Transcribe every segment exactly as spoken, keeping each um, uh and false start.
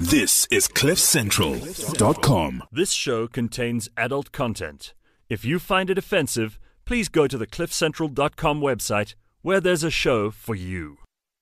This is cliff central dot com. This show contains adult content. If you find it offensive, please go to the cliff central dot com website where there's a show for you.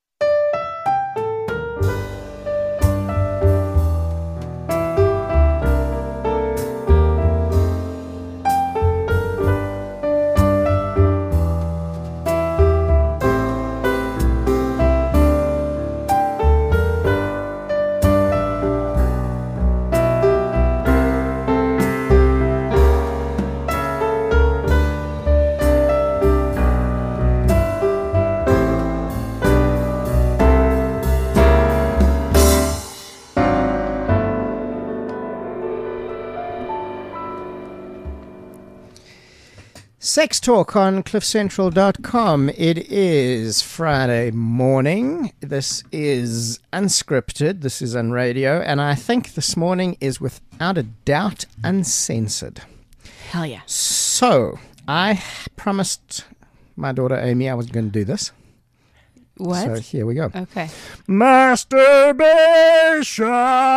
Sex Talk on cliff central dot com. It is Friday morning. This is unscripted. This is on radio. And I think this morning is without a doubt uncensored. Hell yeah. So, I promised my daughter Amy I was going to do this. What? So here we go. Okay. Masturbation!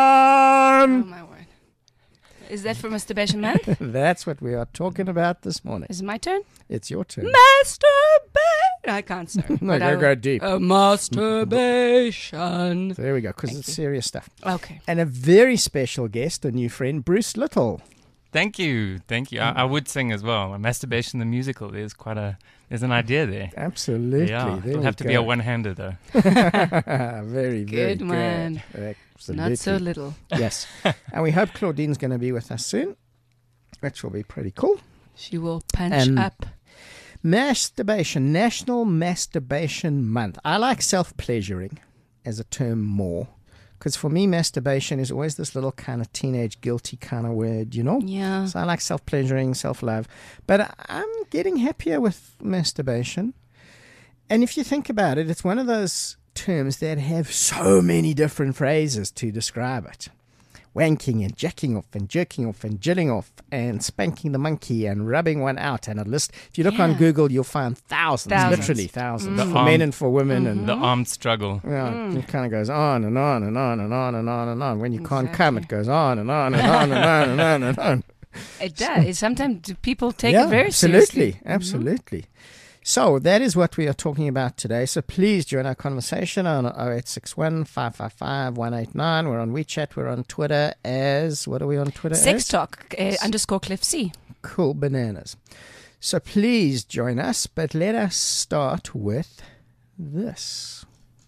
Oh my word. Is that for Masturbation Month? That's what we are talking about this morning. Is it my turn? It's your turn. Masturbation! I can't, sorry. No, But I go, will- go deep. Uh, masturbation. There we go, because Thank it's you. serious stuff. Okay. And a very special guest, a new friend, Bruce Little. Thank you, thank you. I, I would sing as well. Masturbation the musical. There's quite a there's an idea there. Absolutely. Yeah, There it'll we have to go. be a one-hander though. very, very good. Good one. Absolutely. Not so little. Yes. And we hope Claudine's going to be with us soon, which will be pretty cool. She will punch And- up. Masturbation, National Masturbation Month. I like self-pleasuring as a term more, because for me, masturbation is always this little kind of teenage guilty kind of word, you know? Yeah. So I like self-pleasuring, self-love. But I'm getting happier with masturbation. And if you think about it, it's one of those terms that have so many different phrases to describe it. Wanking and jacking off and jerking off and jilling off and spanking the monkey and rubbing one out and a list. If you look on Yeah. Google, you'll find thousands, Thousands. literally thousands, Mm. for men and for women. The armed struggle. And yeah, Mm. it kind of goes on and on and on and on and on and on. When you can't come, it Exactly. goes on and on and on and on and on and on. It does. It, sometimes do people take yeah, it very absolutely, seriously. Mm-hmm. absolutely. So that is what we are talking about today. So please join our conversation on oh eight six one, five five five, one eight nine. We're on WeChat. We're on Twitter as, what are we on Twitter Sex as? Talk uh, underscore Cliff C. Cool bananas. So please join us, but let us start with this.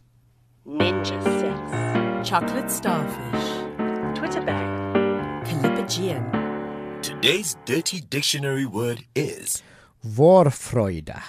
Ninja sex, chocolate starfish, Twitter bag, Calipagian. Today's dirty dictionary word is Vorfreude.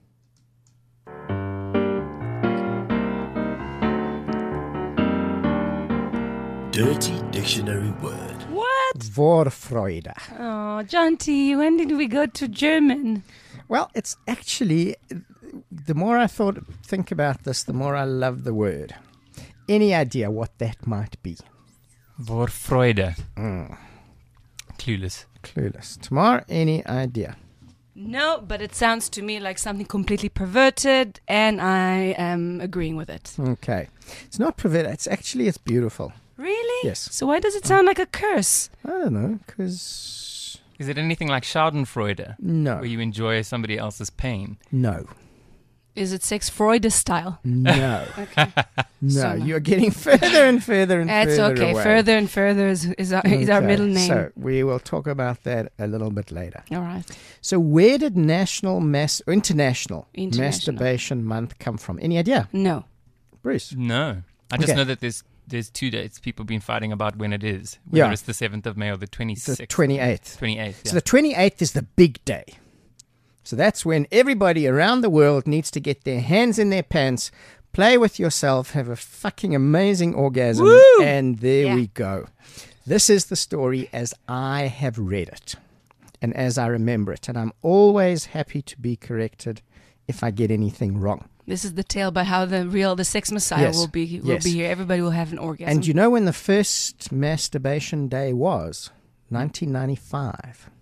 dirty dictionary word. What? Vorfreude. Oh, Jonty, when did we go to German? Well, it's actually, the more I thought, think about this, the more I love the word. Any idea what that might be? Vorfreude. Mm, Clueless. clueless. Tamar, any idea? No, but it sounds to me like something completely perverted, and I am agreeing with it. Okay. It's not perverted. It's actually, it's beautiful. Really? Yes. So why does it sound like a curse? I don't know, because Is it anything like Schadenfreude, no, where you enjoy somebody else's pain? no, Is it sex Freud style? no, Okay. no. So no. You're getting further and further and That's further okay. away. Further and further is, is, our, is our Okay, middle name. So we will talk about that a little bit later. All right. So where did National Mass International, International. Masturbation Month come from? Any idea, No. Bruce? No. I just Okay. know that there's there's two dates people have been fighting about when it is. Whether Yeah. it's the seventh of May or the The twenty-sixth. twenty-eighth. twenty-eighth, yeah. So the twenty-eighth is the big day. So that's when everybody around the world needs to get their hands in their pants, play with yourself, have a fucking amazing orgasm, Woo! and there Yeah. we go. This is the story as I have read it and as I remember it. And I'm always happy to be corrected if I get anything wrong. This is the tale about how the real, the sex messiah Yes. will be will Yes. be here. Everybody will have an orgasm. And you know when the first masturbation day was? nineteen ninety-five.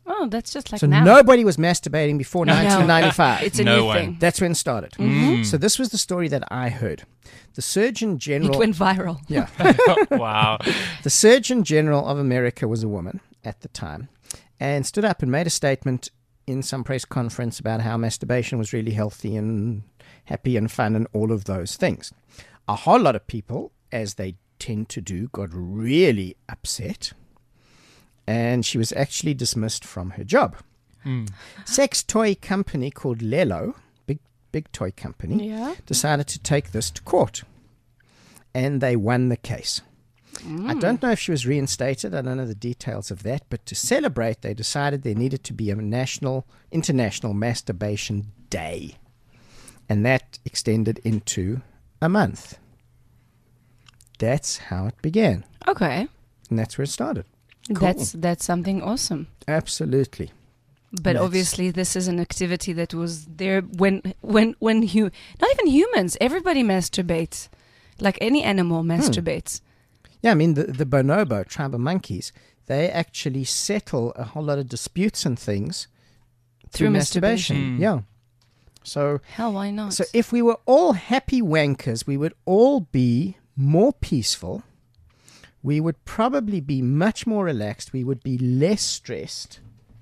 Oh, that's just like so now. nobody was masturbating before nineteen ninety-five. It's a No new one. thing. That's when it started. Mm. So this was the story that I heard. The Surgeon General. It went viral. yeah. Wow. The Surgeon General of America was a woman at the time and stood up and made a statement in some press conference about how masturbation was really healthy and happy and fun and all of those things. A whole lot of people, as they tend to do, got really upset, and she was actually dismissed from her job. Mm. Sex toy company called Lelo, big big toy company, Yeah. decided to take this to court, and they won the case. I don't know if she was reinstated. I don't know the details of that, but to celebrate, they decided there needed to be a national, international masturbation day, and that extended into a month. That's how it began, Okay. and that's where it started. That's that's something awesome. Absolutely. But That's- obviously, this is an activity that was there when when when hu- not even humans. Everybody masturbates, like any animal masturbates. Yeah, I mean, the, the bonobo, tribe of monkeys, they actually settle a whole lot of disputes and things through, Through masturbation. masturbation. Mm. Yeah. So, Hell, why not? so if we were all happy wankers, we would all be more peaceful. We would probably be much more relaxed. We would be less stressed.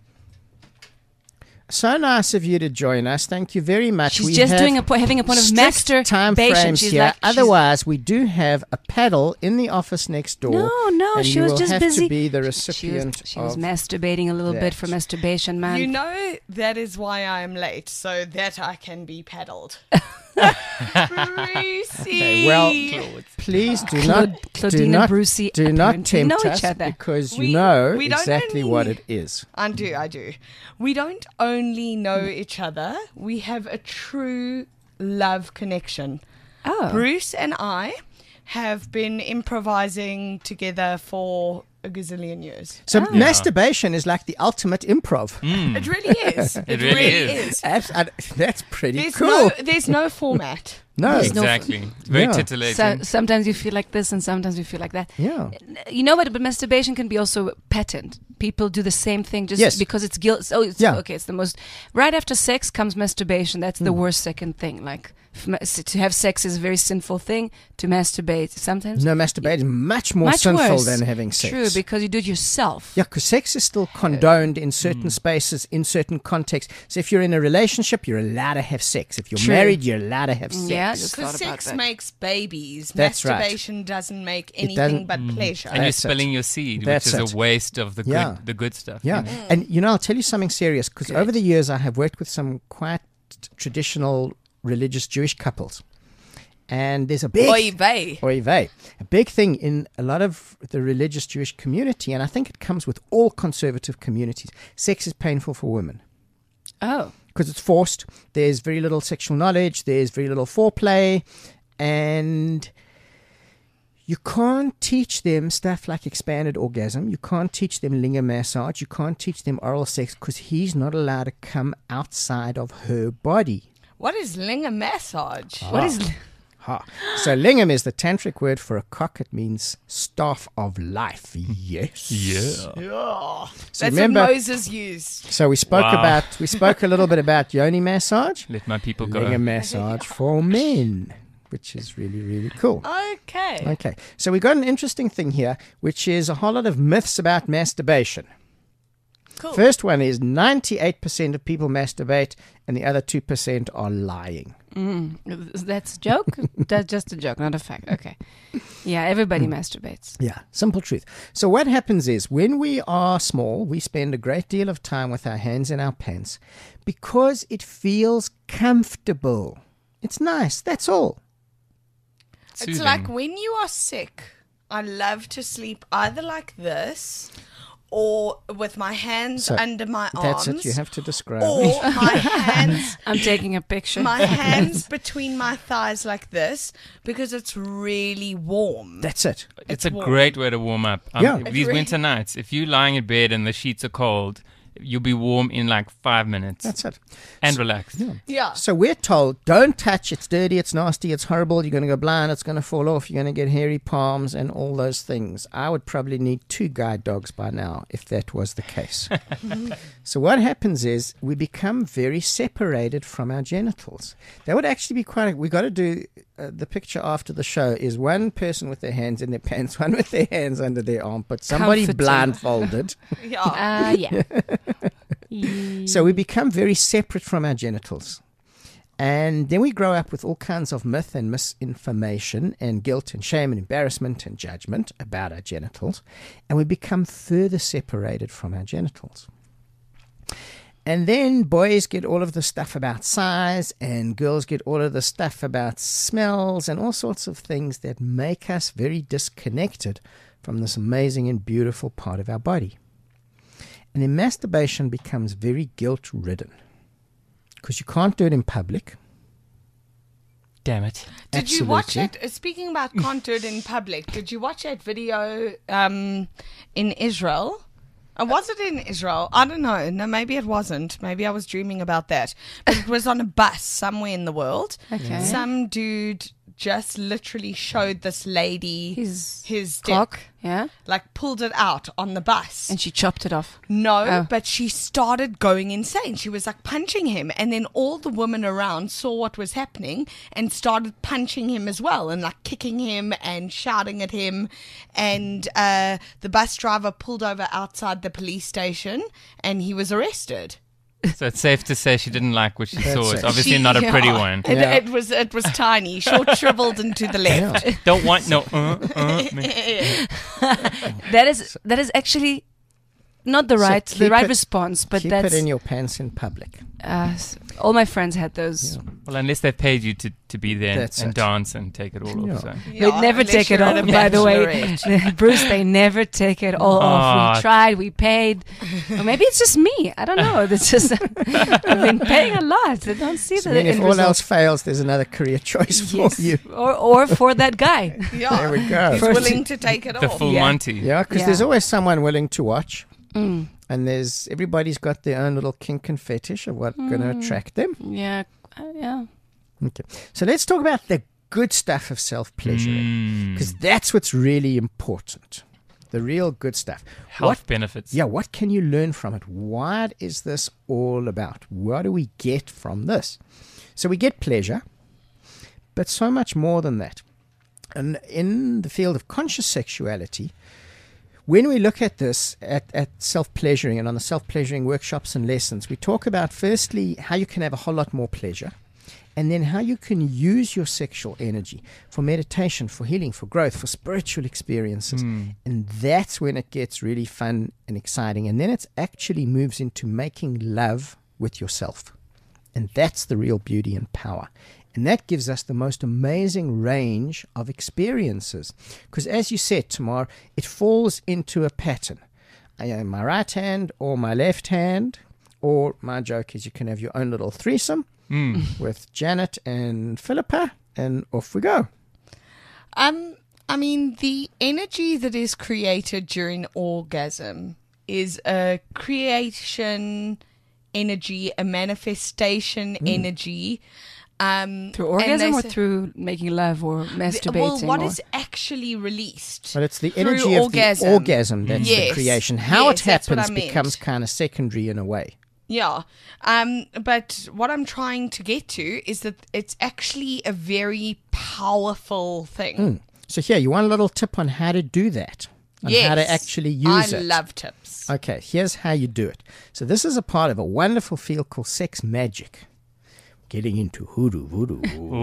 So nice of you to join us. Thank you very much. She's We just have doing a po- having a point of strict masturbation. time frames She's here. like, she's- Otherwise, we do have a paddle in the office next door. No, no, and she you was will just have busy. to be the She was, recipient she was of masturbating a little bit that. for masturbation, man. You know, that is why I am late, so that I can be paddled. Brucey. Okay, well, please do Claud- not do Claudine not and Brucey do not apparently know tempt each us other. because We- you know we don't exactly only- what it is. I do, I do. We don't only know each other, we have a true love connection. oh, Bruce and I have been improvising together for a gazillion years. So Ah. masturbation is like the ultimate improv. Mm. It really is. It, really really is. is. Abs- I- that's pretty There's cool. no there's no format. no, There's no- Exactly. It's very Yeah. titillating. so sometimes you feel like this and sometimes you feel like that. yeah. You know what? But masturbation can be also patterned. People do the same thing just Yes. because it's guilt. So it's, Yeah. okay, it's the most. Right after sex comes masturbation. That's the worst second thing. Like f- ma- s- to have sex is a very sinful thing. To masturbate sometimes No, masturbate is much more much sinful worse. than having sex. True, because you do it yourself. Yeah, because sex is still condoned in certain spaces, in certain contexts. So if you're in a relationship, you're allowed to have sex. If you're True. married, you're allowed to have sex. Yeah, I just Because thought about sex that. makes babies. That's right. Masturbation doesn't make doesn't- anything but pleasure. and you're That's it. spilling your seed, That's which is it. a waste of the Yeah. good, the good stuff. Yeah. Mm. And, you know, I'll tell you something serious because over the years I have worked with some quite traditional religious Jewish couples. And there's a big... Oy vey. Oy vey. A big thing in a lot of the religious Jewish community, and I think it comes with all conservative communities, sex is painful for women. Oh, Because it's forced. There's very little sexual knowledge. There's very little foreplay. And you can't teach them stuff like expanded orgasm. You can't teach them linga massage. You can't teach them oral sex because he's not allowed to come outside of her body. What is linga massage? what is? Ha. So lingam is the tantric word for a cock. It means staff of life. Yes. Yeah. Oh, So that's remember, what Moses used. so we spoke Wow. about we spoke a little bit about yoni massage. Let my people go. Lingam massage for men, which is really, really cool. Okay. Okay, so we got an interesting thing here, which is a whole lot of myths about masturbation. Cool. First one is ninety-eight percent of people masturbate, and the other two percent are lying. Mm, that's a joke. That's just a joke, not a fact. Okay. Yeah, everybody masturbates. Yeah, simple truth. So what happens is when we are small, we spend a great deal of time with our hands in our pants because it feels comfortable. It's nice, that's all. It's Soothing. like when you are sick, I love to sleep either like this or with my hands So, under my That's arms. it, you have to describe or it. my hands I'm taking a picture. my hands between my thighs like this because it's really warm. That's it. It's, It's a warm. great way to warm up. Um, Yeah. These It really- winter nights, if you're lying in bed and the sheets are cold, you'll be warm in like five minutes. That's it. And relaxed. Yeah. Yeah. So we're told, don't touch, it's dirty, it's nasty, it's horrible, you're going to go blind, it's going to fall off, you're going to get hairy palms and all those things. I would probably need two guide dogs by now if that was the case. So what happens is we become very separated from our genitals. That would actually be quite, a, we got to do, uh, the picture after the show is one person with their hands in their pants, one with their hands under their armpit, somebody Comforting. blindfolded. Yeah. Uh, yeah. So we become very separate from our genitals. And then we grow up with all kinds of myth and misinformation and guilt and shame and embarrassment and judgment about our genitals. And we become further separated from our genitals. And then boys get all of the stuff about size and girls get all of the stuff about smells and all sorts of things that make us very disconnected from this amazing and beautiful part of our body. And then masturbation becomes very guilt-ridden because you can't do it in public. Damn it. Did you watch Absolutely. it? uh, Speaking about can't do it in public, did you watch that video um, in Israel? Uh, was it in Israel? I don't know. No, maybe it wasn't. Maybe I was dreaming about that. But it was on a bus somewhere in the world. Okay. Some dude just literally showed this lady His his dick, Cock. Yeah. like pulled it out on the bus. And she chopped it off. No, Oh. but she started going insane. She was like punching him, and then all the women around saw what was happening and started punching him as well, and like kicking him and shouting at him. And uh, the bus driver pulled over outside the police station, and he was arrested. So it's safe to say she didn't like what she That's saw. It's it. obviously She- not a pretty yeah. one. It, Yeah. it was it was tiny, short, shriveled, and to the left. Yeah. Don't want no. Uh, uh, me. That is that is actually not the So right keep the right it- response, but Keep that's it in your pants in public. uh, s- all my friends had those. Yeah. Well, unless they paid you to, to be there That's and it. dance and take it all Yeah. off. So. They never unless take it you're at off, a by the way. bachelorette. Bruce, they never take it all off. Aw. We tried, we paid. Or maybe it's just me. I don't know. It's just I've been paying a lot. They don't see So the then if end all result. else fails, there's another career choice Yes. for you. Or or for that guy. Yeah, There we go. he's First- willing to take it The off. full Yeah. Monty. Yeah, because Yeah. there's always someone willing to watch. Mm. And there's everybody's got their own little kink and fetish of what's going to attract them. Yeah. Uh, yeah. Okay. So let's talk about the good stuff of self-pleasuring. Mm. Because that's what's really important. The real good stuff. Health What, benefits. yeah, what can you learn from it? What is this all about? What do we get from this? So we get pleasure, but so much more than that. And in the field of conscious sexuality, when we look at this, at, at self-pleasuring and on the self-pleasuring workshops and lessons, we talk about firstly how you can have a whole lot more pleasure, and then how you can use your sexual energy for meditation, for healing, for growth, for spiritual experiences. Mm. And that's when it gets really fun and exciting. And then it actually moves into making love with yourself. And that's the real beauty and power. And that gives us the most amazing range of experiences. Because as you said, Tamar, it falls into a pattern. I have my right hand or my left hand, or my joke is you can have your own little threesome Mm. with Janet and Philippa, and off we go. Um, I mean, the energy that is created during orgasm is a creation energy, a manifestation energy. Um, Through and they orgasm or say- through making love or the- masturbating? Well, what or- is actually released? But it's the through energy of orgasm. the orgasm that's Yes. the creation. How Yes, it that's what happens I meant. becomes kind of secondary in a way. Yeah. Um, but what I'm trying to get to is that it's actually a very powerful thing. Mm. So here, you want a little tip on how to do that, on Yes. how to actually use I it. love tips. Okay, here's how you do it. So this is a part of a wonderful field called sex magic. Getting into hoodoo voodoo.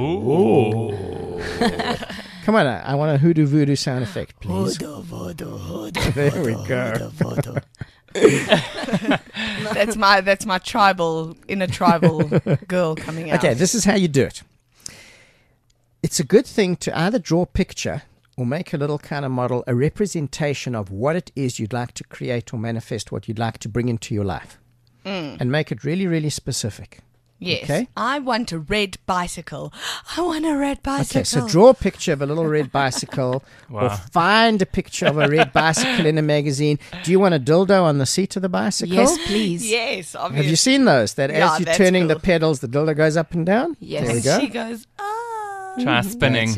Come on, I, I want a hoodoo voodoo sound effect, please. Hoodoo voodoo hoodoo. There we go. That's my that's my tribal inner tribal girl coming out. Okay, this is how you do it. It's a good thing to either draw a picture or make a little kind of model, a representation of what it is you'd like to create or manifest, what you'd like to bring into your life. Mm. And make it really, really specific. Yes. Okay. I want a red bicycle. I want a red bicycle. Okay, so draw a picture of a little red bicycle or Wow. find a picture of a red bicycle in a magazine. Do you want a dildo on the seat of the bicycle? Yes, please. Yes, Have obviously. you seen those? That Yeah, as you're that's turning the cool. pedals, the dildo goes up and down? Yes. There we go. She goes, ah. Try spinning.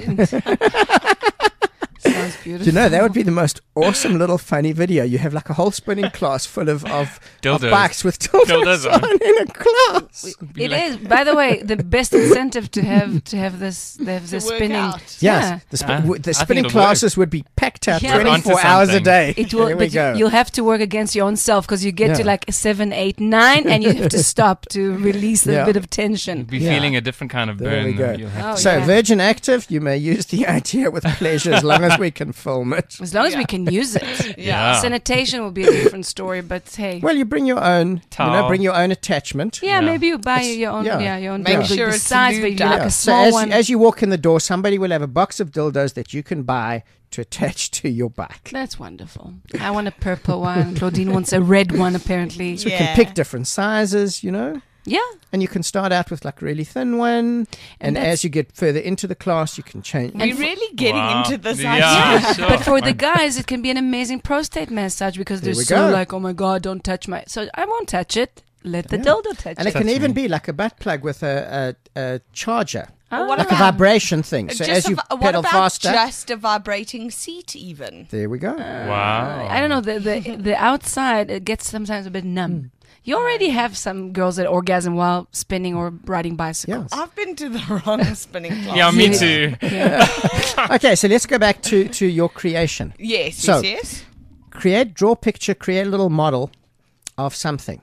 Sounds Do beautiful. you know, that would be the most awesome little funny video. You have like a whole spinning class full of, of, of Dildos. bikes with dildos, Dildos on on. in a class. Be It like- is, by the way, the best incentive to have to have this the, the To work spinning. out. Yes, Yeah. the, sp- Ah, w- I the think spinning it'll work. classes would be packed out Yeah. twenty-four Onto hours a something. day. It will, There we but go. you, you'll have to work against your own self because you get to Yeah. like seven, eight, nine, and you have to stop to release a Yeah. bit of tension. You'll be Yeah. feeling a different kind of There burn. we go. though. You'll have Oh, to- So yeah. Virgin Active, you may use the idea with pleasure as long as we can film it. As long as we Yeah. can use it. Yeah. Sanitation will be a different story, but hey. Well, you bring your own, you know, Towel. bring your own attachment. yeah, Yeah. maybe you buy It's- your own, yeah. yeah, your own. Make dildo. sure the it's size, but lubed you up. like Yeah. a So small as, one. you, as you walk in the door, somebody will have a box of dildos that you can buy to attach to your bike. That's wonderful. I want a purple one. Claudine wants a red one, apparently. So you Yeah. can pick different sizes, you know, Yeah. and you can start out with like a really thin one, and, And that's- as you get further into the class, you can change. We're really getting Wow. into this Yeah. idea. Yeah, sure. but for the Fine. guys, it can be an amazing prostate massage because There they're we so go. like, oh my god, don't touch my. So I won't touch it. Let the Yeah. dildo touch And it it. can Touch even me. be like a butt plug with a, a, a charger, Ah. What like a about- vibration thing. So Just as a you vi- what pedal about faster, just a vibrating seat even? there we go. Wow. I don't know. The, the the outside it gets sometimes a bit numb. You already have some girls that orgasm while spinning or riding bicycles. Yes. I've been to the wrong spinning class. Yeah, me Yeah. too. Okay, so let's go back to, to your creation. Yes, So- yes, yes. Create, draw a picture, create a little model of something.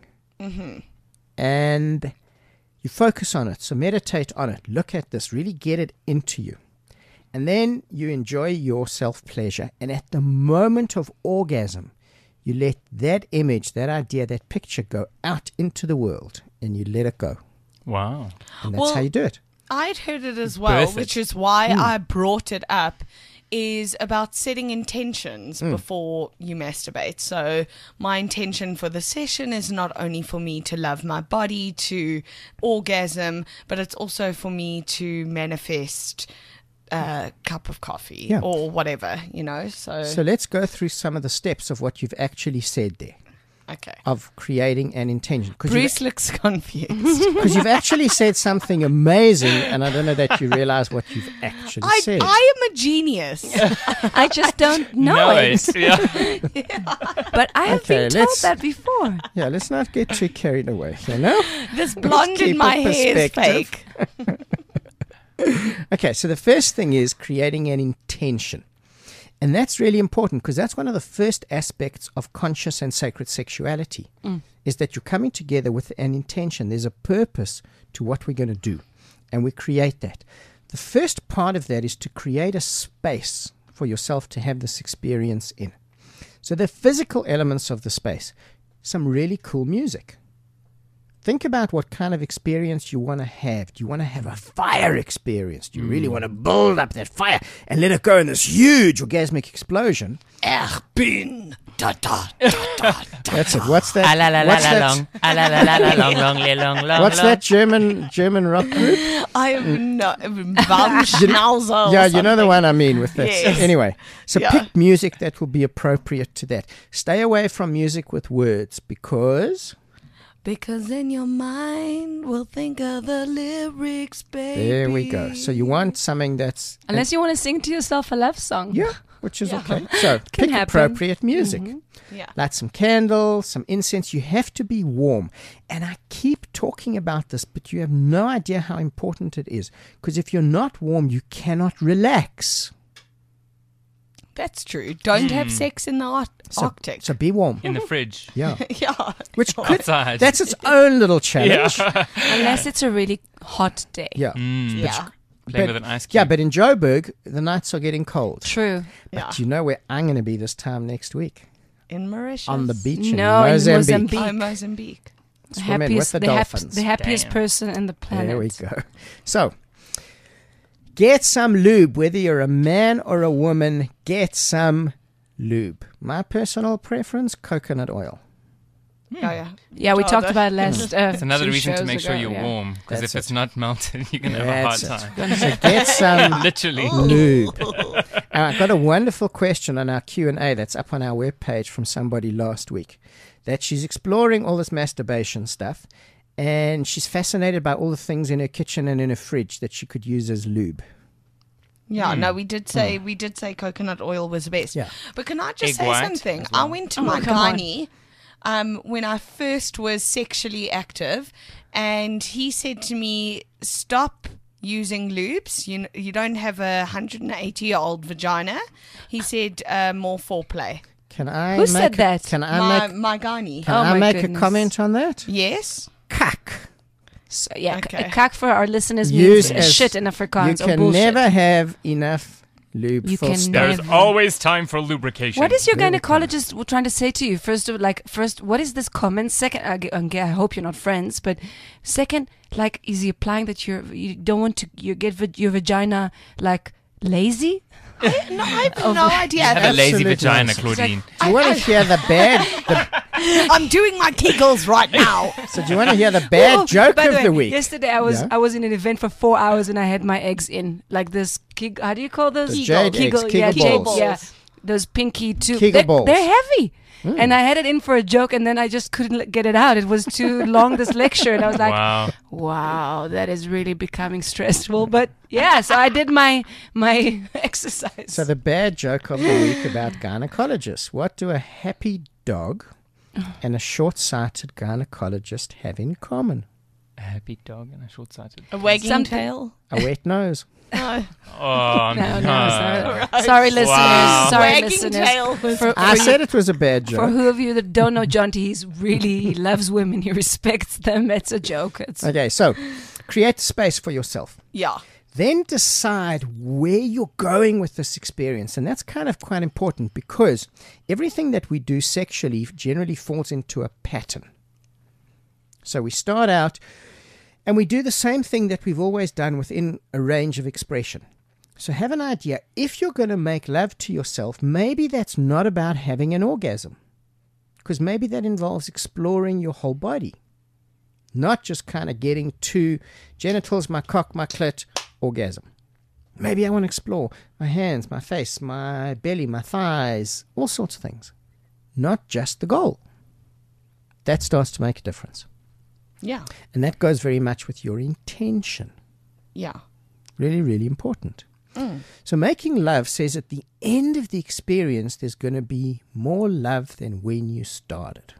And you focus on it. So meditate on it. Look at this. Really get it into you. And then you enjoy your self-pleasure. And at the moment of orgasm, you let that image, that idea, that picture go out into the world. And you let it go. Wow. And that's Well, how you do it. I'd heard it as well, Birth it. which is why I brought it up, is about setting intentions before you masturbate. So my intention for the session is not only for me to love my body, to orgasm, but it's also for me to manifest a cup of coffee Yeah. or whatever, you know. So, So let's go through some of the steps of what you've actually said there. okay. Of creating an intention. Because Bruce looks confused. Because you've actually said something amazing, and I don't know that you realize what you've actually I, said. I am a genius. I just don't know No, it. it's- yeah. But I have Okay, been told let's- that before. Yeah, let's not get too carried away, you know? This blonde keep in my a hair is perspective. fake. Okay, so the first thing is creating an intention. And that's really important because that's one of the first aspects of conscious and sacred sexuality is that you're coming together with an intention. There's a purpose to what we're going to do, and we create that. The first part of that is to create a space for yourself to have this experience in. So the physical elements of the space, some really cool music. Think about what kind of experience you want to have. Do you want to have a fire experience? Do you really want to build up that fire and let it go in this huge orgasmic explosion? Ich bin da da da da. That's it. What's that? Ah, la, la, la, what's la, that, long. Ah, la, la, la, la, long, long, li, long, long, what's long. that German German rock group? I am not Baumschnauzer. or Yeah, you know the something. one I mean with that. Yes. Anyway, so Yeah. pick music that will be appropriate to that. Stay away from music with words because Because then your mind will think of the lyrics, baby. there we go. So you want something that's Unless you want to sing to yourself a love song. yeah, which is Yeah. okay. So Can pick happen. appropriate music. Yeah. Light some candles, some incense. You have to be warm. And I keep talking about this, but you have no idea how important it is. Because if you're not warm, you cannot relax. That's true. Don't have sex in the Ar- So, Arctic. so be warm. In the fridge. Yeah. yeah. Which could, Outside. that's its own little challenge. Yeah. Unless it's a really hot day. Yeah. Mm, Yeah. Playing But- with an ice cube. Yeah, but in Joburg, the nights are getting cold. True. But Yeah. do you know where I'm going to be this time next week? In Mauritius. On the beach No, in in Mozambique. Mozambique. Oh, Mozambique. The Swimming with happiest, the the, hap- dolphins. the happiest Damn. person in the planet. There we go. So, get some lube. Whether you're a man or a woman, get some lube. My personal preference, coconut oil. Yeah, yeah. Yeah, we Oh, talked the- about it last. Uh, It's another two reason to shows make sure ago, you're yeah. warm, because That's if it's it. not melted, you're going to have a hard That's it. time. So get some Literally. lube. And I got a wonderful question on our Q and A that's up on our webpage from somebody last week, that she's exploring all this masturbation stuff, and she's fascinated by all the things in her kitchen and in her fridge that she could use as lube. Yeah, no, we did say we did say coconut oil was the best. Yeah. But can I just Egg say white something? as well. I went to Oh, my come on. gynae um, when I first was sexually active, and he said to me, "Stop using lubes. You n- you don't have a one hundred eighty year old vagina." He said, uh, "More foreplay." Can I Who make said a- that? Can I my make, my gynae. can Oh I my make goodness. a comment on that? Yes. Kak. So, yeah, Okay. okay. Kak for our listeners Use means as- shit in You Afrikaans or can bullshit. never have enough lube. You full can stop. There's Never. always time for lubrication. What is your Very gynecologist w- trying to say to you? First, of like, first, what is this comment? Second, I, g- okay, I hope you're not friends, but second, like, is he implying that you're you don't want to you get va- your vagina like lazy? No, I have no idea. You have a lazy Absolute vagina, nonsense. Claudine. Do you want to hear the bad? The, I'm doing my kegels right now. so do you want to hear the bad Oh, joke by of the, way, the week? Yesterday, I was Yeah. I was in an event for four hours and I had my eggs in like this. Keg, how do you call those? The jade eggs, yeah, Kegel jade- balls. yeah, those pinky tube. Kegel they're, balls. they're heavy. Hmm. And I had it in for a joke, and then I just couldn't l- get it out. It was too long, this lecture, and I was like, Wow. "Wow, that is really becoming stressful." But yeah, so I did my my exercise. So the bad joke of the week about gynecologists. What do a happy dog and a short-sighted gynecologist have in common? A happy dog and a short-sighted. A wagging Something- tail. A wet nose. No. Oh, no, no, no. sorry, sorry listeners, Wow. sorry Wagging listeners. tail was For, I for, said it was a bad for joke. who of you that don't know John T, he's really he loves women. He respects them. It's a joke. It's Okay, so create space for yourself. Yeah. Then decide where you're going with this experience. And that's kind of quite important because everything that we do sexually generally falls into a pattern. So we start out and we do the same thing that we've always done within a range of expression. So have an idea. If you're going to make love to yourself, maybe that's not about having an orgasm. Because maybe that involves exploring your whole body. Not just kind of getting to genitals, my cock, my clit, orgasm. Maybe I want to explore my hands, my face, my belly, my thighs, all sorts of things. Not just the goal. That starts to make a difference. Yeah. And that goes very much with your intention. Yeah. Really, really important. Mm. So making love says at the end of the experience, there's going to be more love than when you started.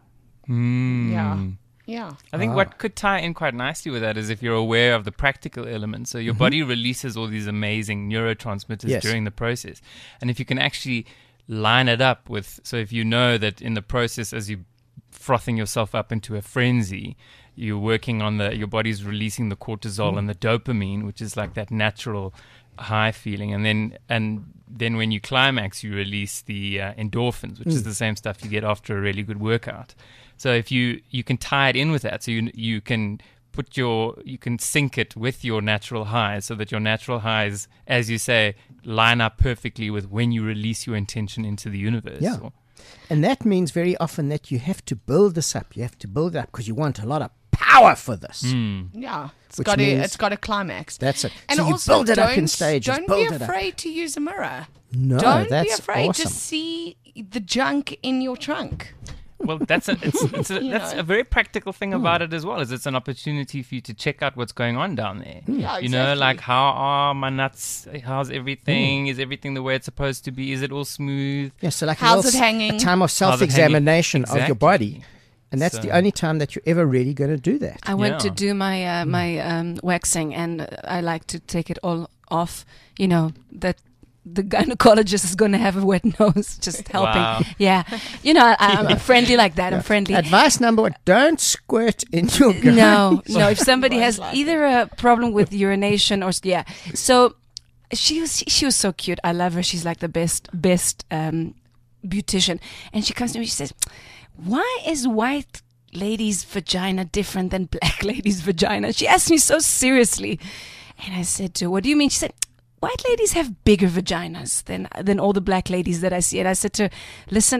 Mm. Yeah. Yeah. I think Ah. what could tie in quite nicely with that is if you're aware of the practical elements. So your body releases all these amazing neurotransmitters Yes. during the process. And if you can actually line it up with, so if you know that in the process as you frothing yourself up into a frenzy, you're working on the, your body's releasing the cortisol and the dopamine, which is like that natural high feeling. And then, and then when you climax, you release the uh, endorphins, which is the same stuff you get after a really good workout. So if you, you can tie it in with that, so you you can put your you can sync it with your natural highs, so that your natural highs, as you say, line up perfectly with when you release your intention into the universe. Yeah. Or- And that means very often that you have to build this up. You have to build it up because you want a lot of power for this. Mm. Yeah. It's Which got to means- it's got a climax. That's it. And so you also build it up in don't- stages. Don't build be it up. afraid to use a mirror. No, don't that's be afraid awesome. to see the junk in your trunk. Well, that's a it's, it's a, You that's know. a very practical thing about it as well. Is it's an opportunity for you to check out what's going on down there. Yeah, You know, exactly. like how are my nuts? How's everything? Is everything the way it's supposed to be? Is it all smooth? Yeah, so like a How's little it s- hanging? a time of How's it hanging? self-examination of your Exactly. body. And that's So- the only time that you're ever really going to do that. I went to Yeah. do my uh, my um, waxing, and uh, I like to take it all off. You know that the gynecologist is going to have a wet nose, just helping. Wow. Yeah, you know I, I'm friendly like that. I'm friendly. Advice number one, don't squirt in your gun. No, no. If somebody Mine's has like either a problem with urination or yeah, so she was she was so cute. I love her. She's like the best best um, beautician, and she comes to me. She says, "Why is white lady's vagina different than black lady's vagina?" She asked me so seriously, and I said to her, "What do you mean?" She said, "White ladies have bigger vaginas than than all the black ladies that I see." And I said to her, "Listen,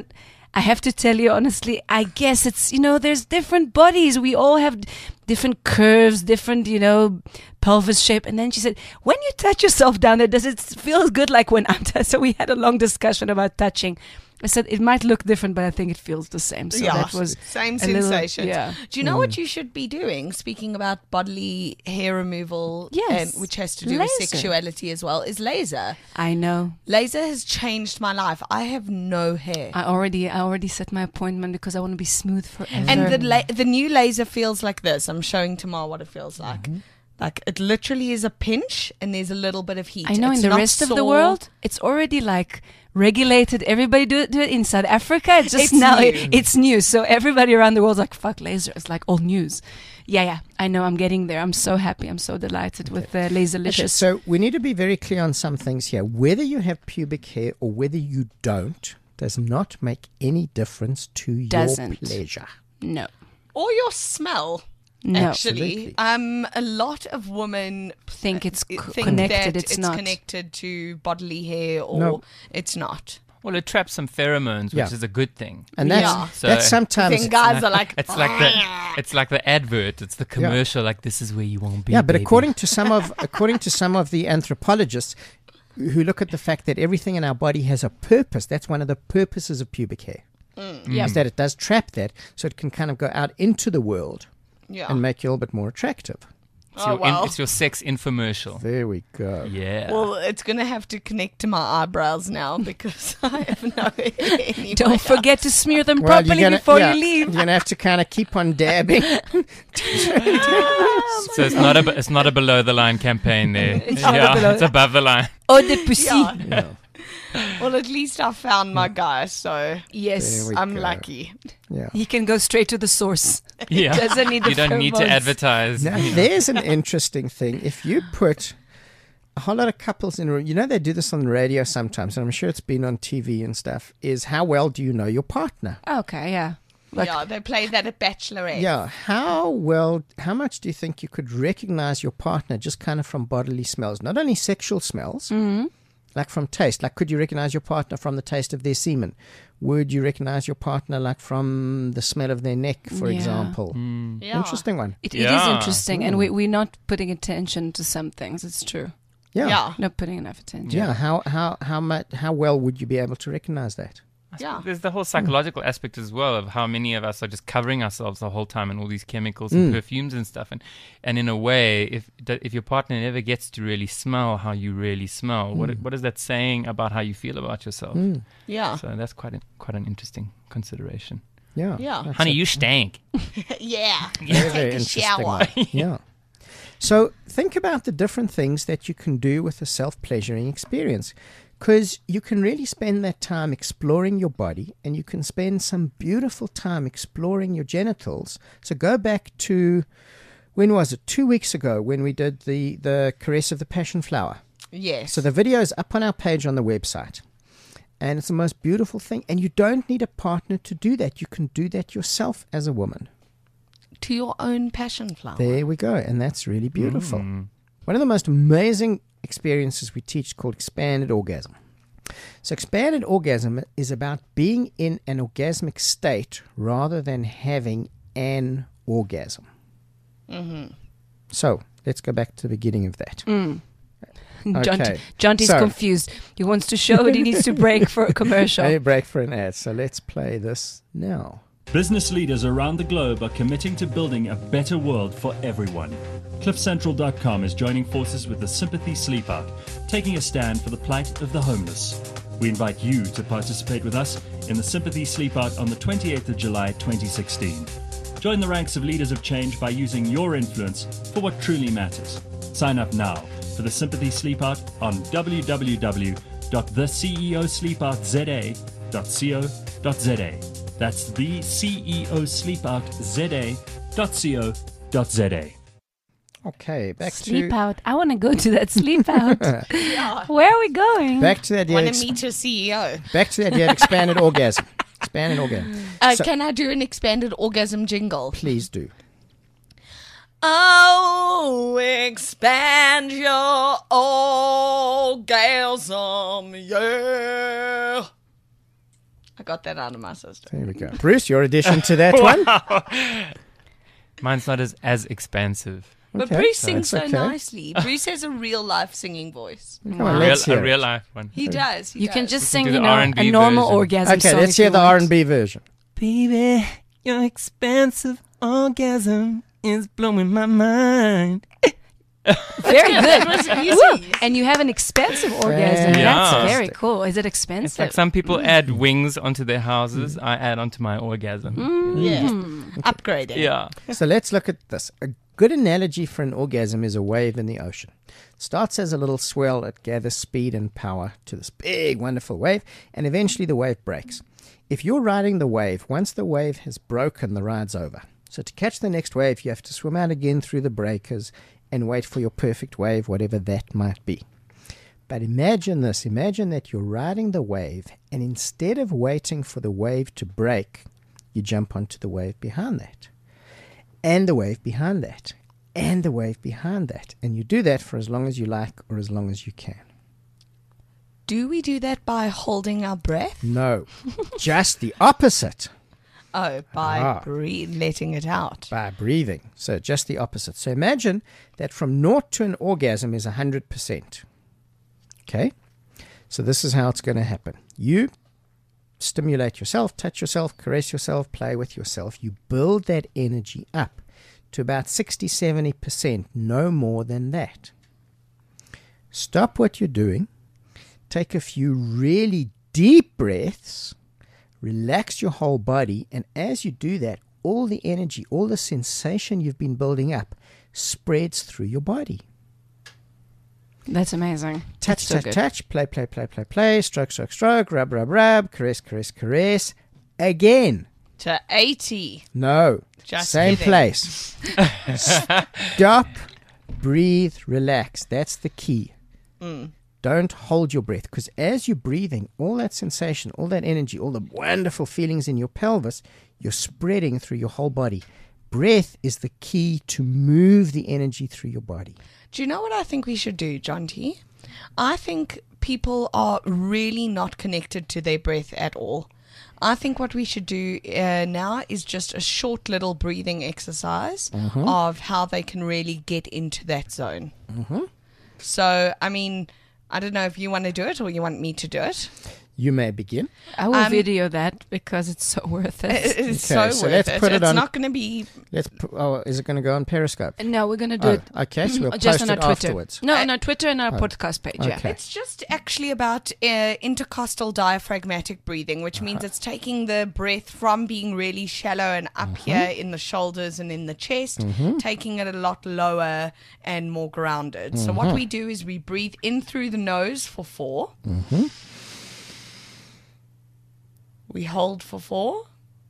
I have to tell you honestly, I guess it's, you know, there's different bodies. We all have different curves, different, you know, pelvis shape. And then she said, when you touch yourself down there, does it feel as good like when I'm touching? So we had a long discussion about touching. I said it might look different, but I think it feels the same. So yeah, that was same a little- sensation. yeah. Do you know what you should be doing? Speaking about bodily hair removal, Yes. and which has to do Laser. with sexuality as well, is laser. I know. Laser has changed my life. I have no hair. I already, I already set my appointment because I want to be smooth forever. And the la- the new laser feels like this. I'm showing tomorrow what it feels like. Mm-hmm. Like it literally is a pinch, and there's a little bit of heat. I know It's in the not rest of the sore. world, it's already like regulated. Everybody do it, do it in South Africa. It's just It's now, new. it- it's new. So everybody around the world's like, fuck laser. It's like all news. Yeah, yeah. I know I'm getting there. I'm so happy. I'm so delighted with uh, Laserlicious. Okay, so we need to be very clear on some things here. Whether you have pubic hair or whether you don't does not make any difference to Doesn't. your pleasure. no. Or your smell. No. Actually, Absolutely. um, a lot of women Think it's uh, co- think connected. that It's not. connected to bodily hair, or No. it's not. Well, it traps some pheromones, which Yeah. is a good thing. And that's, Yeah. So- that's sometimes... Then guys are like, It's like the it's like the advert. It's the commercial. Like this is where you won't be. Yeah, but baby. according to some of according to some of the anthropologists who look at the fact that everything in our body has a purpose, that's one of the purposes of pubic hair. Yeah. Is that it does trap that, so it can kind of go out into the world yeah. and make you a little bit more attractive. it's, Oh, your in- well. it's your sex infomercial. There we go. Yeah. Well, it's going to have to connect to my eyebrows now because I have no hair anywhere. Don't forget to smear them Well, properly you're gonna, before yeah, you leave. You're gonna have to kind of keep on dabbing. So it's not a it's not a below the line campaign there. It's not a yeah, below- it's above the line. Oh, the pussy. Yeah. Yeah. Well, at least I found my guy, so Yes. There we I'm go. lucky. Yeah. He can go straight to the source. Yeah. Doesn't need the You don't need to pheromones. advertise. Now, you know. there's an interesting thing. If you put a whole lot of couples in a room, you know, they do this on the radio sometimes, and I'm sure it's been on T V and stuff, is how well do you know your partner? Okay, yeah. Like, yeah, they play that at Bachelorette. Yeah. How well, how much do you think you could recognize your partner just kind of from bodily smells? Not only sexual smells, mm-hmm. like from taste. Like, could you recognize your partner from the taste of their semen? Would you recognize your partner like from the smell of their neck, for Yeah. example? Mm. Yeah. Interesting one. It, it is Yeah. interesting, and we, we're not putting attention to some things. It's true. Yeah. Yeah. Not putting enough attention. Yeah. How how how much how well would you be able to recognize that? Yeah. There's the whole psychological aspect as well of how many of us are just covering ourselves the whole time in all these chemicals and Mm. perfumes and stuff. And and in a way, if if your partner never gets to really smell how you really smell, what what is that saying about how you feel about yourself? Mm. Yeah. So that's quite a, quite an interesting consideration. Yeah. Yeah. That's Honey, a you stank. Yeah. very, very Take a interesting shower. one. Yeah. So think about the different things that you can do with a self-pleasuring experience, because you can really spend that time exploring your body, and you can spend some beautiful time exploring your genitals. So go back to, when was it? Two weeks ago when we did the, the Caress of the Passion Flower. Yes. So the video is up on our page on the website. And it's the most beautiful thing. And you don't need a partner to do that. You can do that yourself as a woman. to your own passion flower. There we go. And that's really beautiful. Mm. One of the most amazing experiences we teach is called expanded orgasm. So expanded orgasm is about being in an orgasmic state rather than having an orgasm. Mm-hmm. So let's go back to the beginning of that. Mm. Okay. John, John is So- confused. He wants to show it. He needs to break for a commercial. A break for an ad. So let's play this now. Business leaders around the globe are committing to building a better world for everyone. cliff central dot com is joining forces with the Sympathy Sleep Out, taking a stand for the plight of the homeless. We invite you to participate with us in the Sympathy Sleep Out on the twenty-eighth of July twenty sixteen. Join the ranks of leaders of change by using your influence for what truly matters. Sign up now for the Sympathy Sleep Out on w w w dot the c e o sleep out z a dot co dot z a. That's the C E O Sleep Out Z A dot co dot z a. Okay, back Sleep to out. I want to go to that sleep out. Where are we going? back to the idea. Want Ex- to meet your C E O? back to the idea of expanded orgasm. Expanded orgasm. Uh, So- can I do an expanded orgasm jingle? Please do. Oh, expand your orgasm, yeah. I got that out of my system. There we go. Bruce, your addition to that one? Mine's not as, as expansive. But Okay, Bruce sings so that's okay. nicely. Bruce has a real life singing voice. Come on, A let's real, hear a it. real life one. He does. He You does. can just can sing, do you the know, R and B a normal version. orgasm Okay, song. let's if hear you the want. R and B version. Baby, your expansive orgasm is blowing my mind. Very good. was easy. Woo! And you have an expensive orgasm. Yeah. That's very cool. Is it It's expensive? like some people add wings onto their houses. I add onto my orgasm. Yeah. Upgrading. Yeah. So let's look at this. A good analogy for an orgasm is a wave in the ocean. It starts as a little swell, it gathers speed and power to this big, wonderful wave, and eventually the wave breaks. If you're riding the wave, once the wave has broken, the ride's over. So to catch the next wave, you have to swim out again through the breakers and wait for your perfect wave, whatever that might be. But imagine this. Imagine that you're riding the wave, and instead of waiting for the wave to break, you jump onto the wave behind that. And the wave behind that. And the wave behind that. And you do that for as long as you like or as long as you can. Do we do that by holding our breath? No, just the opposite. Oh, by Ah. breathe, letting it out. By breathing. So just the opposite. So imagine that from naught to an orgasm is one hundred percent. Okay? So this is how it's going to happen. You stimulate yourself, touch yourself, caress yourself, play with yourself. You build that energy up to about sixty, seventy percent, no more than that. Stop what you're doing. Take a few really deep breaths. Relax your whole body, and as you do that, all the energy, all the sensation you've been building up spreads through your body. That's amazing. Touch, That's so touch, good. touch, play, play, play, play, play, stroke, stroke, stroke, rub, rub, rub, caress, caress, caress. Again. To eighty. No. Just Same kidding. place. Stop, breathe, relax. That's the key. Mm. Don't hold your breath, because as you're breathing, all that sensation, all that energy, all the wonderful feelings in your pelvis, you're spreading through your whole body. Breath is the key to move the energy through your body. Do you know what I think we should do, John T? I think people are really not connected to their breath at all. I think what we should do uh, now is just a short little breathing exercise Mm-hmm. of how they can really get into that zone. Mm-hmm. So, I mean, I don't know if you want to do it or you want me to do it. You may begin. I will Um, video that because it's so worth It- it. It's Okay, so so worth let's it. put it it's on- not going to be. Let's. Put, oh, is it going to go on Periscope? No, we're going to do Oh, it okay, so we'll just post on our it Twitter. afterwards. No, Uh, on our Twitter and our Oh, podcast page. Yeah. okay. It's just actually about uh, intercostal diaphragmatic breathing, which means it's taking the breath from being really shallow and up here in the shoulders and in the chest, taking it a lot lower and more grounded. So what we do is we breathe in through the nose for four. We hold for four.